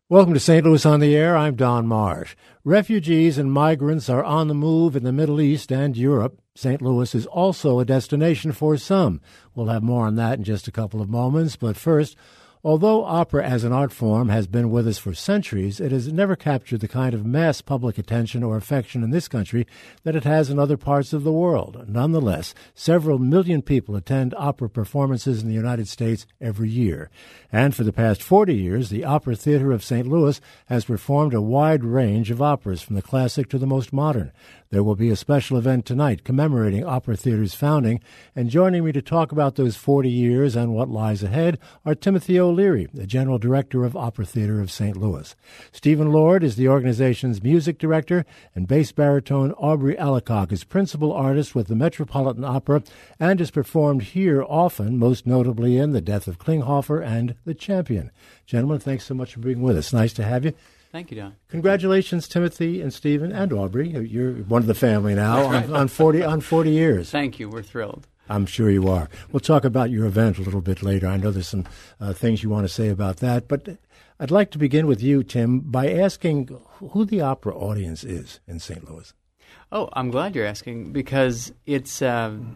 Welcome to St. Louis on the Air. I'm Don Marsh. Refugees and migrants are on the move in the Middle East and Europe. St. Louis is also a destination for some. We'll have more on that in just a couple of moments. But first, although opera as an art form has been with us for centuries, it has never captured the kind of mass public attention or affection in this country that it has in other parts of the world. Nonetheless, several million people attend opera performances in the United States every year. And for the past 40 years, the Opera Theater of St. Louis has performed a wide range of operas, from the classic to the most modern. There will be a special event tonight commemorating Opera Theater's founding, and joining me to talk about those 40 years and what lies ahead are Timothy O'Leary, the General Director of Opera Theater of St. Louis. Stephen Lord is the organization's music director, and bass baritone Aubrey Allicock is principal artist with the Metropolitan Opera and has performed here often, most notably in The Death of Klinghoffer and The Champion. Gentlemen, thanks so much for being with us. Nice to have you. Thank you, Don. Congratulations, Timothy and Stephen and Aubrey. You're one of the family now on 40 years. Thank you. We're thrilled. I'm sure you are. We'll talk about your event a little bit later. I know there's some things you want to say about that. But I'd like to begin with you, Tim, by asking who the opera audience is in St. Louis. Oh, I'm glad you're asking, because it's I'm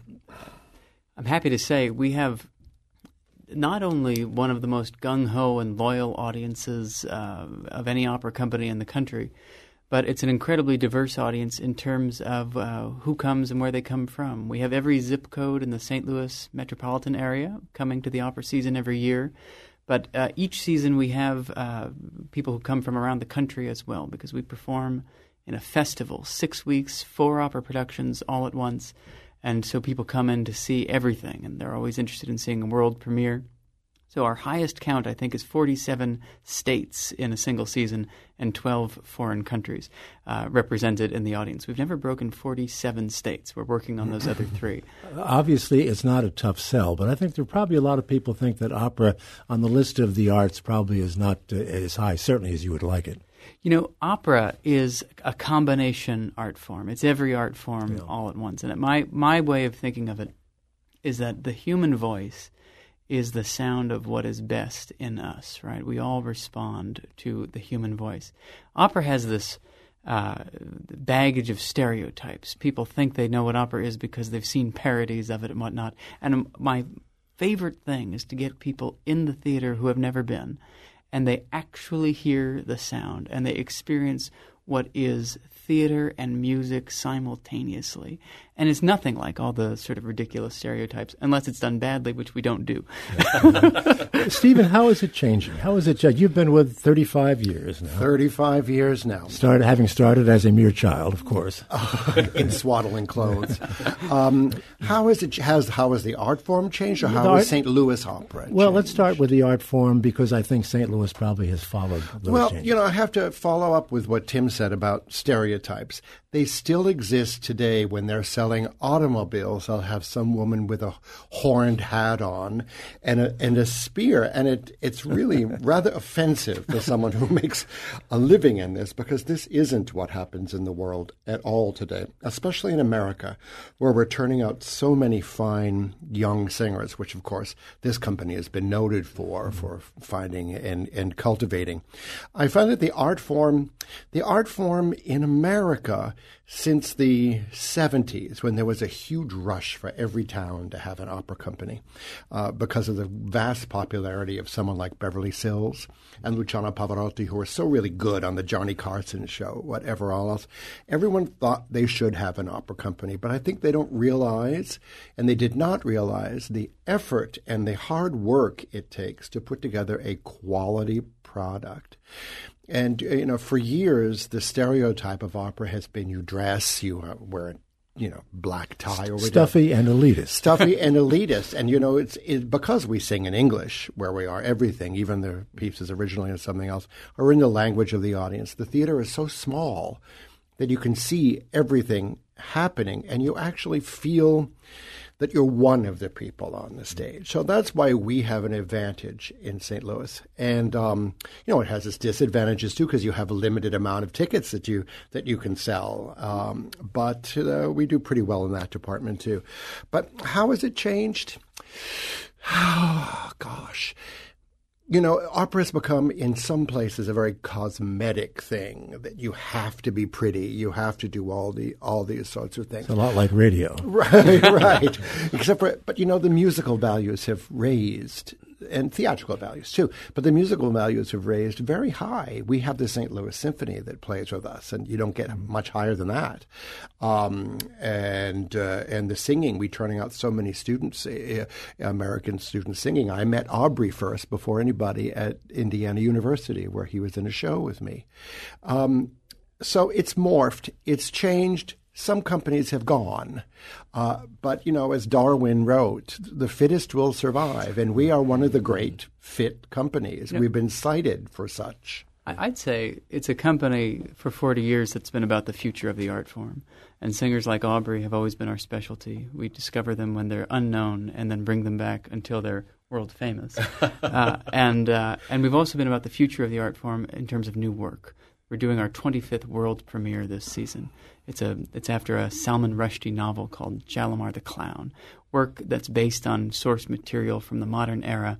happy to say we have not only one of the most gung-ho and loyal audiences of any opera company in the country, but it's an incredibly diverse audience in terms of who comes and where they come from. We have every zip code in the St. Louis metropolitan area coming to the opera season every year, but each season we have people who come from around the country as well, because we perform in a festival, 6 weeks, 4 opera productions all at once. And so people come in to see everything, and they're always interested in seeing a world premiere. So our highest count, I think, is 47 states in a single season and 12 foreign countries represented in the audience. We've never broken 47 states. We're working on those other 3. Obviously, it's not a tough sell, but I think there are probably a lot of people think that opera on the list of the arts probably is not as high, certainly as you would like it. You know, opera is a combination art form. It's every art form all at once. And my way of thinking of it is that the human voice is the sound of what is best in us, right? We all respond to the human voice. Opera has this baggage of stereotypes. People think they know what opera is because they've seen parodies of it and whatnot. And my favorite thing is to get people in the theater who have never been, and they actually hear the sound, and they experience what is theater and music simultaneously. And it's nothing like all the sort of ridiculous stereotypes, unless it's done badly, which we don't do. Stephen, how is it changing? How is it? You've been with 35 years now. 35 years now. Having started as a mere child, of course. In swaddling clothes. How has the art form changed, or how has St. Louis opera changed? Well, let's start with the art form, because I think St. Louis probably has followed those changes. I have to follow up with what Tim said about stereotypes. They still exist today when they're selling automobiles. They'll have some woman with a horned hat on and a spear, and it's really rather offensive to someone who makes a living in this, because this isn't what happens in the world at all today, especially in America, where we're turning out so many fine young singers, which, of course, this company has been noted for finding and cultivating. I find that the art form in America since the 70s, when there was a huge rush for every town to have an opera company because of the vast popularity of someone like Beverly Sills and Luciano Pavarotti, who were so really good on the Johnny Carson show, whatever else. Everyone thought they should have an opera company, but I think they don't realize, and they did not realize, the effort and the hard work it takes to put together a quality product. And, for years, the stereotype of opera has been you dress, you wear a black tie or whatever. Stuffy and elitist. Stuffy and elitist. And, it's because we sing in English where we are. Everything, even the pieces originally in something else, are in the language of the audience. The theater is so small that you can see everything happening, and you actually feel that you're one of the people on the stage. So that's why we have an advantage in St. Louis. And, it has its disadvantages, too, because you have a limited amount of tickets that you can sell. But we do pretty well in that department, too. But how has it changed? Oh, gosh. Opera has become, in some places, a very cosmetic thing, that you have to be pretty, you have to do all these sorts of things. It's a lot like radio. Right. But the musical values have raised, and theatrical values too, but the musical values have raised very high. We have the St. Louis Symphony that plays with us, and you don't get much higher than that. And the singing, we're turning out so many students, American students singing. I met Aubrey first before anybody at Indiana University, where he was in a show with me. So it's morphed, it's changed. Some companies have gone. But, as Darwin wrote, the fittest will survive. And we are one of the great fit companies. We've been cited for such. I'd say it's a company for 40 years that's been about the future of the art form. And singers like Aubrey have always been our specialty. We discover them when they're unknown and then bring them back until they're world famous. And we've also been about the future of the art form in terms of new work. We're doing our 25th world premiere this season. It's after a Salman Rushdie novel called Shalimar the Clown, work that's based on source material from the modern era.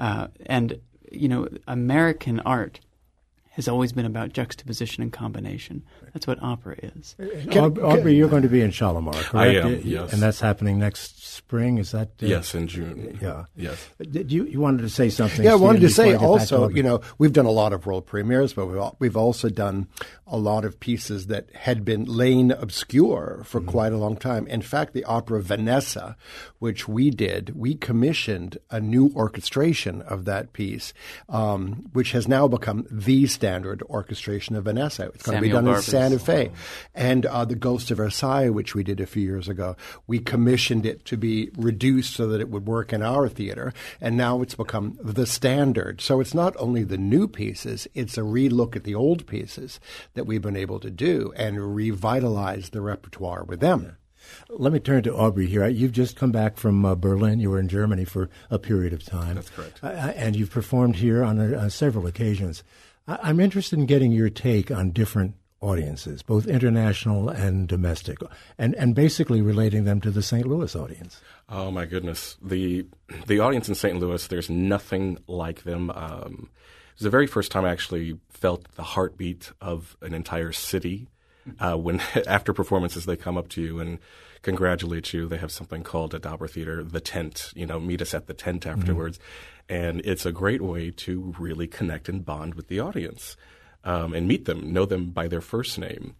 And American art has always been about juxtaposition and combination. That's what opera is. Aubrey, you're going to be in Shalimar, correct? I am, yes. And that's happening next spring, is that? Yes, in June. Yeah. Yes. Did you wanted to say something? Yeah, I wanted to Stephen, say also, we've done a lot of world premieres, but we've also done a lot of pieces that had been lain obscure for quite a long time. In fact, the opera Vanessa, which we commissioned a new orchestration of that piece, which has now become the standard orchestration of Vanessa. It's going to be done in Santa Fe. And The Ghost of Versailles, which we did a few years ago, we commissioned it to be reduced so that it would work in our theater. And now it's become the standard. So it's not only the new pieces, it's a relook at the old pieces that we've been able to do and revitalize the repertoire with them. Let me turn to Aubrey here. You've just come back from Berlin. You were in Germany for a period of time. That's correct. And you've performed here on several occasions. I'm interested in getting your take on different audiences, both international and domestic, and basically relating them to the St. Louis audience. Oh, my goodness. The audience in St. Louis, there's nothing like them. It was the very first time I actually felt the heartbeat of an entire city. When after performances they come up to you and congratulate you. They have something called at Dauber Theater, the tent, meet us at the tent afterwards. And it's a great way to really connect and bond with the audience and meet them, know them by their first name.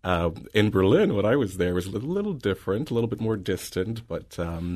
In Berlin, when I was there, was a little different, a little bit more distant, but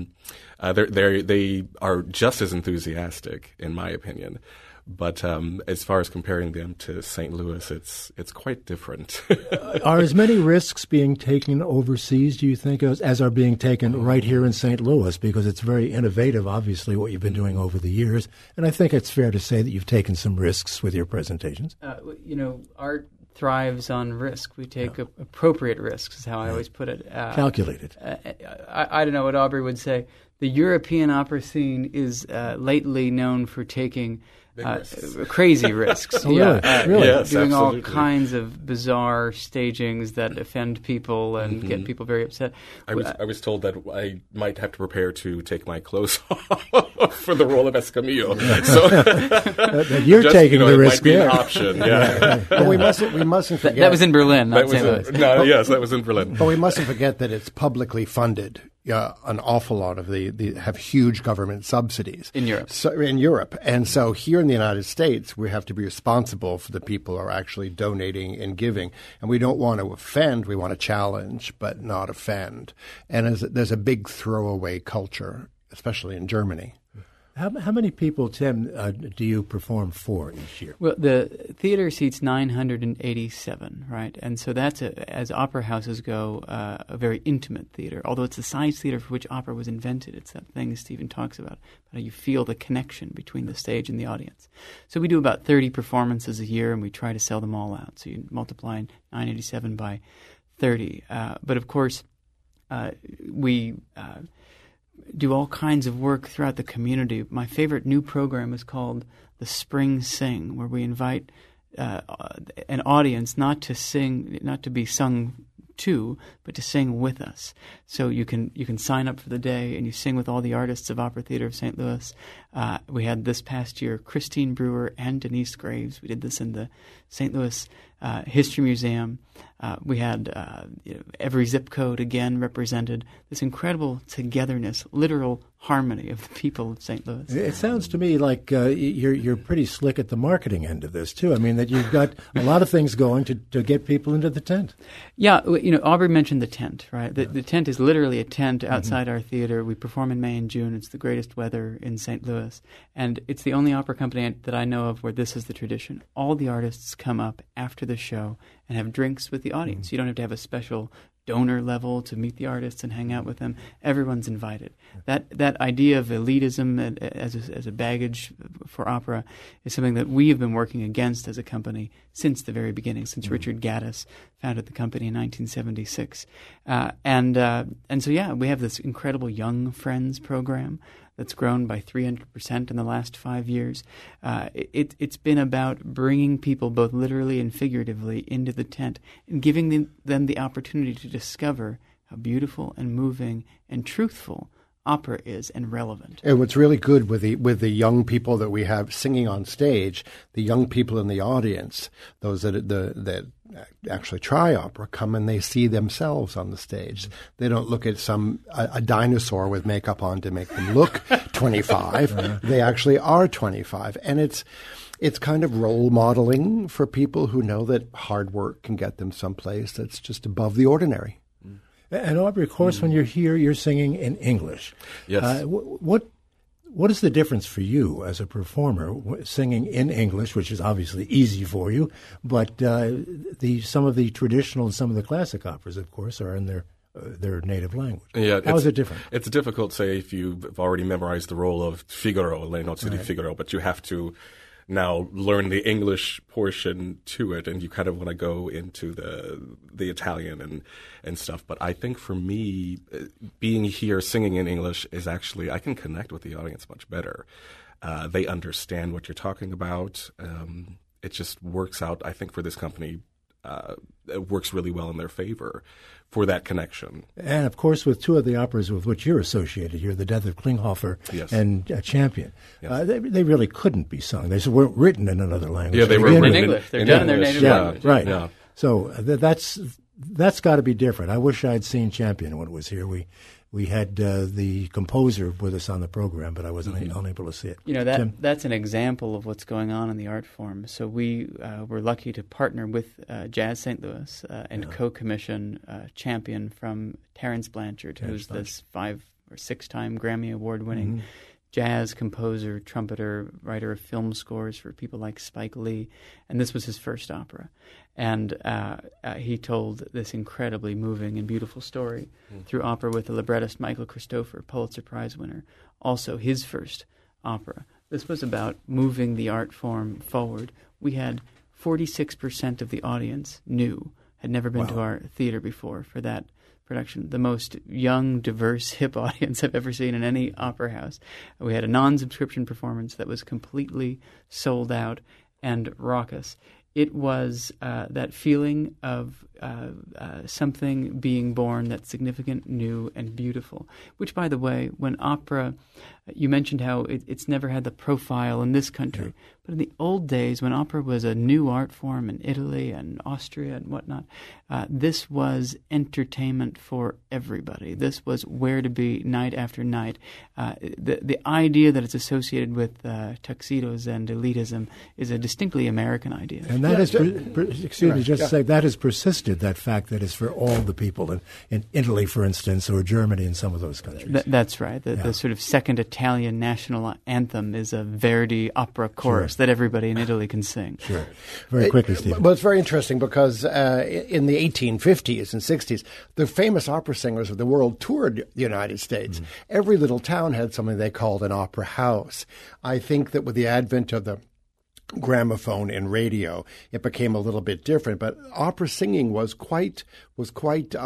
they are just as enthusiastic, in my opinion. But as far as comparing them to St. Louis, it's quite different. Are as many risks being taken overseas, do you think, as are being taken right here in St. Louis? Because it's very innovative, obviously, what you've been doing over the years. And I think it's fair to say that you've taken some risks with your presentations. Art thrives on risk. We take appropriate risks, is how I always put it. Calculated. I don't know what Aubrey would say. The European opera scene is lately known for taking crazy risks. Oh, really? Really? Yes, doing absolutely. all kinds of bizarre stagings that offend people and get people very upset. I was told that I might have to prepare to take my clothes off for the role of Escamillo. So you're taking the risk it might be there. an option. Yeah. But we mustn't forget That was in Berlin, not St. Louis. Yes, that was in Berlin. But we mustn't forget that it's publicly funded. An awful lot of the have huge government subsidies In Europe. And so here in the United States, we have to be responsible for the people who are actually donating and giving. And we don't want to offend. We want to challenge, but not offend. And there's a big throwaway culture, especially in Germany. How many people, Tim, do you perform for each year? Well, the theater seats 987, right? And so that's, as opera houses go, a very intimate theater. Although it's the size theater for which opera was invented. It's that thing Stephen talks about how you feel the connection between the stage and the audience. So we do about 30 performances a year, and we try to sell them all out. So you multiply 987 by 30. But, of course, we do all kinds of work throughout the community. My favorite new program is called The Spring Sing, where we invite an audience not to be sung to, but to sing with us. So you can sign up for the day and you sing with all the artists of Opera Theater of St. Louis. We had this past year Christine Brewer and Denise Graves. We did this in the St. Louis History Museum. We had every zip code again represented. This incredible togetherness, literal harmony of the people of St. Louis. It sounds to me like you're pretty slick at the marketing end of this too. I mean, that you've got a lot of things going to get people into the tent. Yeah, Aubrey mentioned the tent, right? The tent is literally a tent outside our theater. We perform in May and June. It's the greatest weather in St. Louis, and it's the only opera company that I know of where this is the tradition. All the artists come up after the show and have drinks with the audience. You don't have to have a special donor level to meet the artists and hang out with them. Everyone's invited. That idea of elitism as a baggage for opera is something that we have been working against as a company since the very beginning, since Richard Gaddis founded the company in 1976. And so, we have this incredible Young Friends program that's grown by 300% in the last 5 years. It's been about bringing people both literally and figuratively into the tent and giving them the opportunity to discover how beautiful and moving and truthful opera is and relevant. And what's really good with the young people that we have singing on stage, the young people in the audience, those that actually try opera, come and they see themselves on the stage. They don't look at a dinosaur with makeup on to make them look 25. They actually are 25, and it's kind of role modeling for people who know that hard work can get them someplace that's just above the ordinary. And Aubrey, of course, when you're here, you're singing in English. Yes. What is the difference for you as a performer singing in English, which is obviously easy for you, but some of the traditional and some of the classic operas, of course, are in their native language. Yeah, how is it different? It's difficult, say, if you've already memorized the role of Figaro, Le Nozze di Figaro, but you have to now learn the English portion to it, and you kind of want to go into the Italian and stuff. But I think for me, being here singing in English is actually, I can connect with the audience much better. They understand what you're talking about. It just works out, I think, for this company. It works really well in their favor for that connection. And, of course, with two of the operas with which you're associated here, The Death of Klinghoffer and Champion, they really couldn't be sung. They weren't written in another language. Yeah, they were written in English. They're done in their native language. Right. Yeah. So that's got to be different. I wish I'd seen Champion when it was here. We had the composer with us on the program, but I wasn't unable to see it. That's an example of what's going on in the art form. So we were lucky to partner with Jazz St. Louis and co-commission Champion from Terence Blanchard, who's this 5 or 6-time Grammy Award-winning jazz composer, trumpeter, writer of film scores for people like Spike Lee. And this was his first opera. And he told this incredibly moving and beautiful story through opera with the librettist Michael Christopher, Pulitzer Prize winner, also his first opera. This was about moving the art form forward. We had 46% of the audience had never been to our theater before for that production, the most young, diverse, hip audience I've ever seen in any opera house. We had a non-subscription performance that was completely sold out and raucous. It was that feeling of something being born that's significant, new, and beautiful, which, by the way, when opera, you mentioned how it's never had the profile in this country. Yeah. But in the old days, when opera was a new art form in Italy and Austria and whatnot, this was entertainment for everybody. This was where to be night after night. The idea that it's associated with tuxedos and elitism is a distinctly American idea. And that that has persisted, that fact that it's for all the people in Italy, for instance, or Germany and some of those countries. That's right. The sort of second Italian national anthem is a Verdi opera chorus that everybody in Italy can sing. Sure. Very quickly, Stephen. Well, it's very interesting because in the 1850s and 60s, the famous opera singers of the world toured the United States. Mm-hmm. Every little town had something they called an opera house. I think that with the advent of the gramophone and radio, it became a little bit different, but opera singing was quite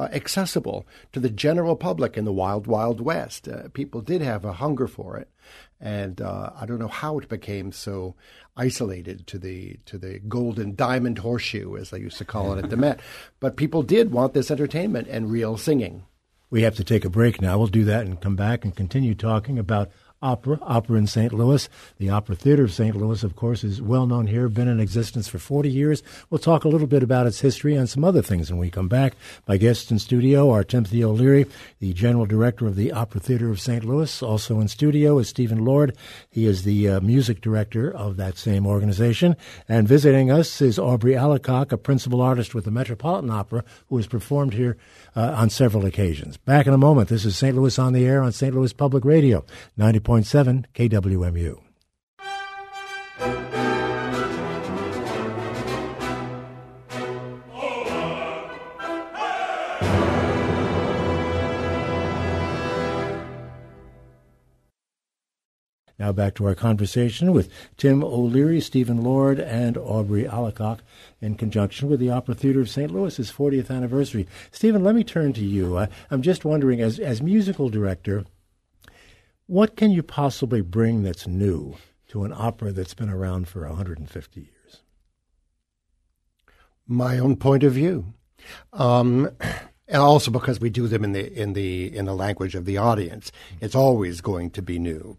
accessible to the general public in the wild, wild West. People did have a hunger for it, And I don't know how it became so isolated to the golden diamond horseshoe, as they used to call it at the Met. But people did want this entertainment and real singing. We have to take a break now. We'll do that and come back and continue talking about opera in St. Louis. The Opera Theater of St. Louis, of course, is well known here, been in existence for 40 years. We'll talk a little bit about its history and some other things when we come back. My guests in studio are Timothy O'Leary, the General Director of the Opera Theater of St. Louis. Also in studio is Stephen Lord. He is the Music Director of that same organization. And visiting us is Aubrey Allicock, a principal artist with the Metropolitan Opera, who has performed here on several occasions. Back in a moment. This is St. Louis on the Air on St. Louis Public Radio, 90.7 KWMU. Now back to our conversation with Tim O'Leary, Stephen Lord, and Aubrey Allicock in conjunction with the Opera Theater of St. Louis's 40th anniversary. Stephen, let me turn to you. I'm just wondering, as musical director, what can you possibly bring that's new to an opera that's been around for 150 years? My own point of view. And also because we do them in the language of the audience, it's always going to be new.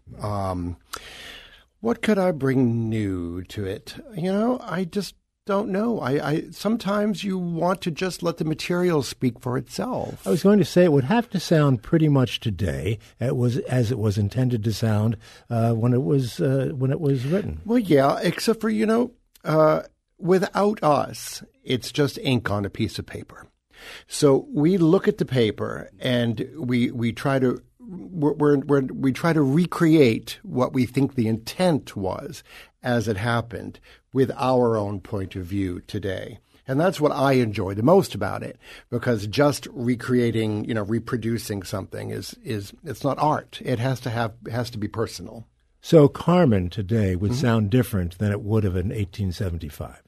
What could I bring new to it? I just don't know. I sometimes you want to just let the material speak for itself. I was going to say it would have to sound pretty much today as it was intended to sound when it was written. Well, yeah, except for without us, it's just ink on a piece of paper. So we look at the paper and we try to recreate what we think the intent was as it happened with our own point of view today. And that's what I enjoy the most about it, because just recreating, reproducing something is it's not art. It has to be personal. So Carmen today would sound different than it would have in 1875.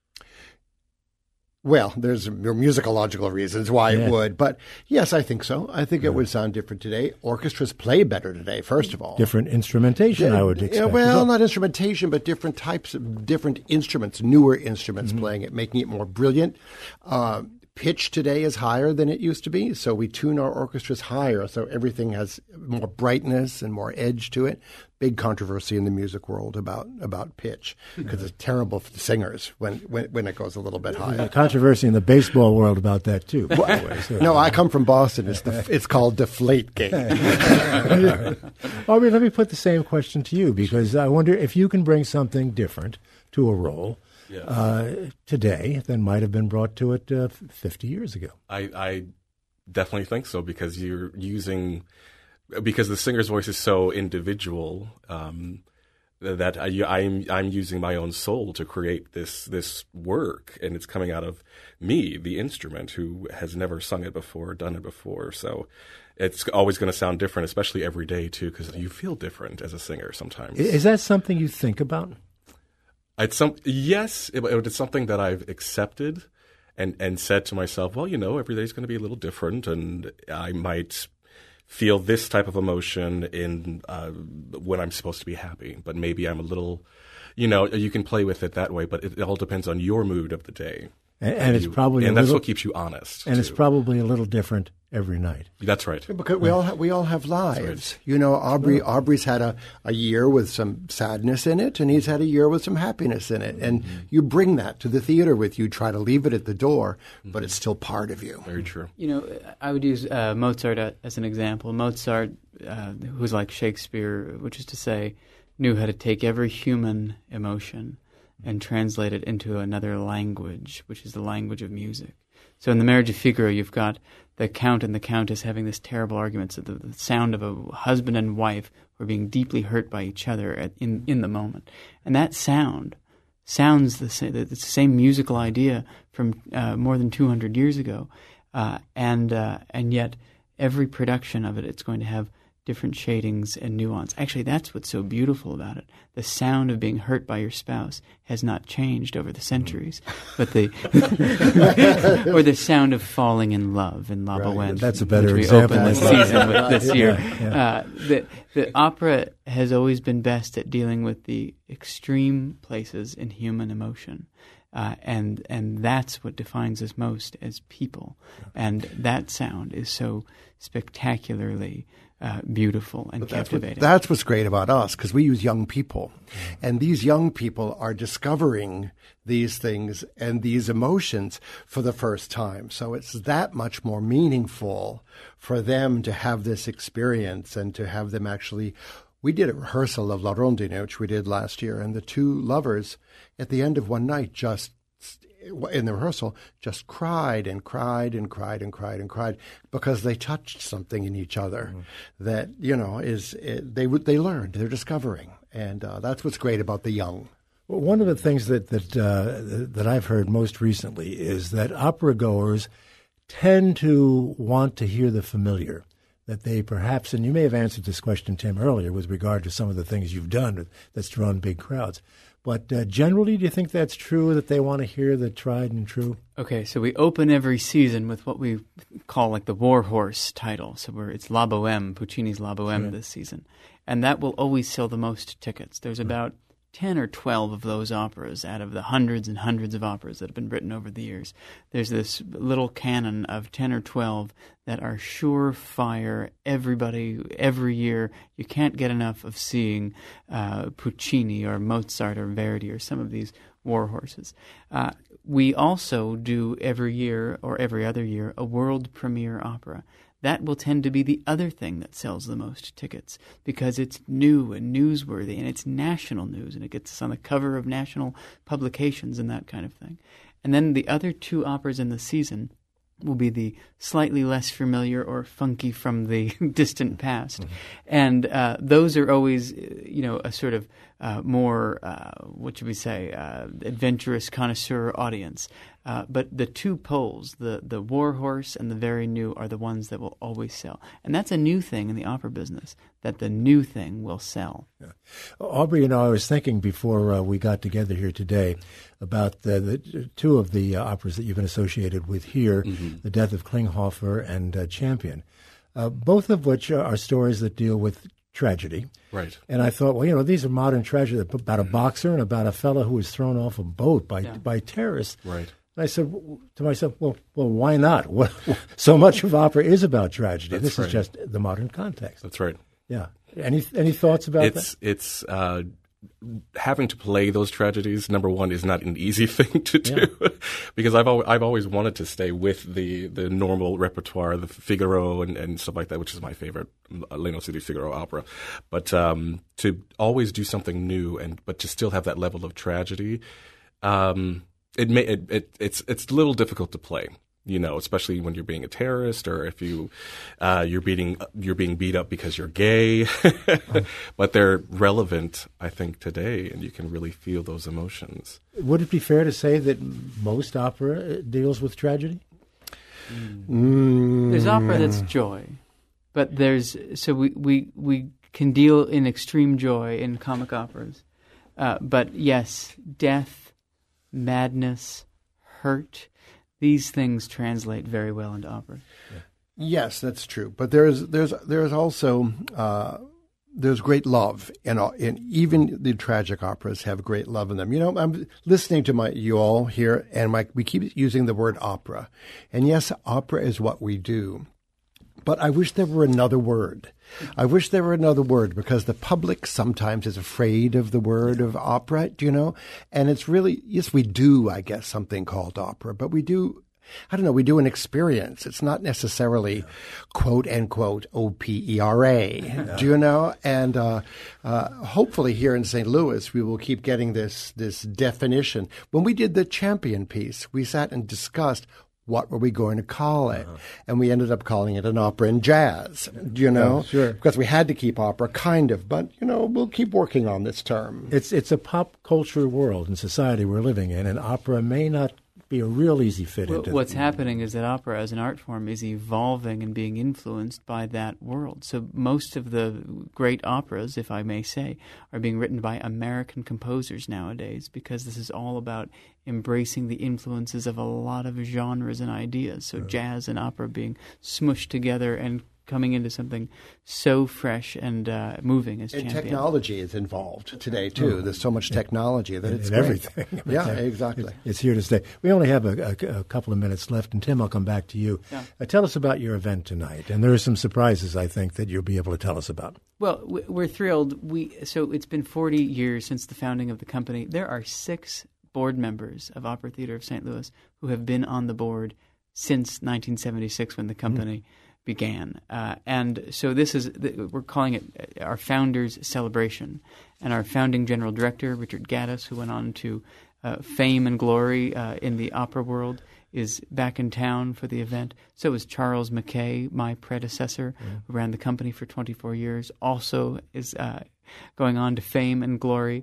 Well, there's musicological reasons why it would, but yes, I think so. I think it would sound different today. Orchestras play better today, first of all. Different instrumentation, I would expect. Well, not instrumentation, but different types of different instruments, newer instruments playing it, making it more brilliant. Pitch today is higher than it used to be, so we tune our orchestras higher, so everything has more brightness and more edge to it. Big controversy in the music world about pitch, because it's terrible for the singers when it goes a little bit higher. Controversy in the baseball world about that too. By the way, so. No, I come from Boston. It's called Deflategate. Aubrey, let me put the same question to you, because I wonder if you can bring something different to a role today than might have been brought to it 50 years ago. I definitely think so, because because the singer's voice is so individual that I'm using my own soul to create this work, and it's coming out of me, the instrument, who has never sung it before, done it before. So it's always going to sound different, especially every day too, because you feel different as a singer sometimes. Is that something you think about? Yes, it's something that I've accepted and said to myself, well, every day's going to be a little different, and I might feel this type of emotion in when I'm supposed to be happy, but maybe I'm a little, you can play with it that way, but it all depends on your mood of the day. And it's probably that's what keeps you honest. And it's probably a little different every night. That's right. Because we all have lives. Right. Aubrey's had a year with some sadness in it, and he's had a year with some happiness in it. And you bring that to the theater with you. Try to leave it at the door, but it's still part of you. Very true. I would use Mozart as an example. Mozart, who's like Shakespeare, which is to say, knew how to take every human emotion and translate it into another language, which is the language of music. So in The Marriage of Figaro, you've got the Count and the Countess having this terrible argument. So the sound of a husband and wife who are being deeply hurt by each other in the moment. And that sounds the same. It's the same musical idea from more than 200 years ago. And yet every production of it, it's going to have different shadings and nuance. Actually, that's what's so beautiful about it. The sound of being hurt by your spouse has not changed over the centuries, but or the sound of falling in love in La Boheme. That's a better which we example. opened this season with this year. Yeah. The opera has always been best at dealing with the extreme places in human emotion. And that's what defines us most as people. And that sound is so spectacularly beautiful and captivating. That's what's great about us, because we use young people. And these young people are discovering these things and these emotions for the first time. So it's that much more meaningful for them to have this experience and to have them actually. We did a rehearsal of La Rondine, which we did last year, and the two lovers at the end of one night in the rehearsal just cried and cried and cried and cried and cried because they touched something in each other that, they learned, they're discovering. And that's what's great about the young. Well, one of the things that I've heard most recently is that opera goers tend to want to hear the familiar. That they perhaps, and you may have answered this question, Tim, earlier with regard to some of the things you've done that's drawn big crowds. But generally, do you think that's true, that they want to hear the tried and true? Okay, so we open every season with what we call like the War Horse title. So it's La Boheme, Puccini's La Boheme this season. And that will always sell the most tickets. There's about 10 or 12 of those operas out of the hundreds and hundreds of operas that have been written over the years. There's this little canon of 10 or 12 that are surefire. Everybody, every year, you can't get enough of seeing Puccini or Mozart or Verdi or some of these war horses. We also do every year or every other year a world premiere opera. That will tend to be the other thing that sells the most tickets because it's new and newsworthy and it's national news and it gets us on the cover of national publications and that kind of thing. And then the other two operas in the season will be the slightly less familiar or funky from the distant past. Mm-hmm. And those are always, a sort of more, adventurous connoisseur audience. But the two poles, the War Horse and the very new, are the ones that will always sell. And that's a new thing in the opera business, that the new thing will sell. Yeah. Aubrey, I was thinking before we got together here today about the two of the operas that you've been associated with here, The Death of Klinghoffer and Champion, both of which are stories that deal with tragedy. Right. And I thought, these are modern tragedy about a boxer and about a fellow who was thrown off a boat by terrorists. Right. And I said to myself, well, why not? So much of opera is about tragedy. This is just the modern context. That's right. Yeah. Any thoughts about that? It's having to play those tragedies, number one, is not an easy thing to do because I've always wanted to stay with the normal repertoire, the Figaro and stuff like that, which is my favorite Leno City Figaro opera. But to always do something new but to still have that level of tragedy, it's a little difficult to play. Especially when you're being a terrorist or if you're being beat up because you're gay. But they're relevant, I think, today, and you can really feel those emotions. Would it be fair to say that most opera deals with tragedy? There's opera that's joy, but we can deal in extreme joy in comic operas. But yes, death, madness, hurt. These things translate very well into opera. Yeah. Yes, that's true. But there's also there's great love, and even the tragic operas have great love in them. I'm listening to you all here, and we keep using the word opera, and yes, opera is what we do. But I wish there were another word. Because the public sometimes is afraid of the word of opera, And it's really, yes, we do, I guess, something called opera, but we do, we do an experience. It's not necessarily quote, unquote, opera, do you know? And hopefully here in St. Louis, we will keep getting this definition. When we did the Champion piece, we sat and discussed what were we going to call it? And we ended up calling it an opera in jazz, Sure. Because we had to keep opera, kind of. But, we'll keep working on this term. It's a pop culture world and society we're living in, and opera may not be a real easy fit into. What's happening is that opera as an art form is evolving and being influenced by that world. So most of the great operas, if I may say, are being written by American composers nowadays, because this is all about embracing the influences of a lot of genres and ideas. So jazz and opera being smushed together and coming into something so fresh and moving as Champion. And technology is involved today, too. There's so much technology that it's everything. Yeah, exactly. It's here to stay. We only have a couple of minutes left, and Tim, I'll come back to you. Yeah. Tell us about your event tonight. And there are some surprises, I think, that you'll be able to tell us about. Well, we're thrilled. So it's been 40 years since the founding of the company. There are 6 board members of Opera Theater of St. Louis who have been on the board since 1976 when the company began. And so this is, we're calling it our Founders Celebration. And our founding general director, Richard Gaddis, who went on to fame and glory in the opera world, is back in town for the event. So is Charles McKay, my predecessor, who ran the company for 24 years, also is going on to fame and glory.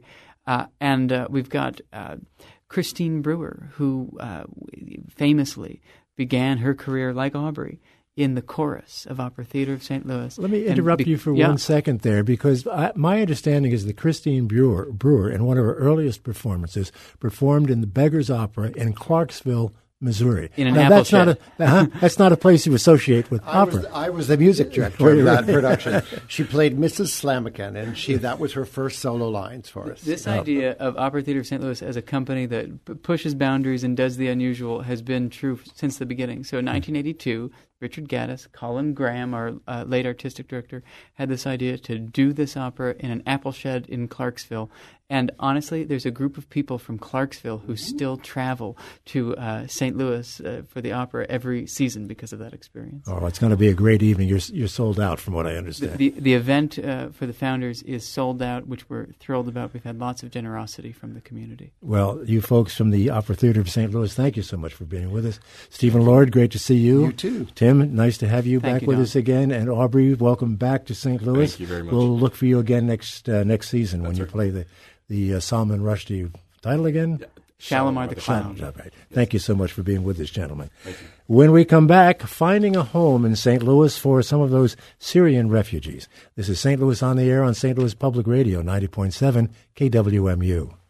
And we've got Christine Brewer, who famously began her career like Aubrey in the chorus of Opera Theater of St. Louis. Let me interrupt you for 1 second there, because my understanding is that Christine Brewer, in one of her earliest performances, performed in the Beggar's Opera in Clarksville, Missouri. In an apple that's shed. That's not a place you associate with opera. I was the music director of that production. She played Mrs. Slamican, and that was her first solo lines for us. This idea of Opera Theater of St. Louis as a company that pushes boundaries and does the unusual has been true since the beginning. So in 1982, Richard Gaddis, Colin Graham, our late artistic director, had this idea to do this opera in an apple shed in Clarksville. And honestly, there's a group of people from Clarksville who still travel to St. Louis for the opera every season because of that experience. Oh, it's going to be a great evening. You're sold out, from what I understand. The event for the Founders is sold out, which we're thrilled about. We've had lots of generosity from the community. Well, you folks from the Opera Theater of St. Louis, thank you so much for being with us. Stephen Lord, great to see you. You too. Tim, nice to have you Thank back you, with Don. us again. And Aubrey, welcome back to St. Louis. Thank you very much. We'll look for you again next season when you play the Salman Rushdie title again. Yeah. Shalimar the Clown. Right. Thank you so much for being with us, gentlemen. Thank you. When we come back, finding a home in St. Louis for some of those Syrian refugees. This is St. Louis on the Air on St. Louis Public Radio, 90.7 KWMU.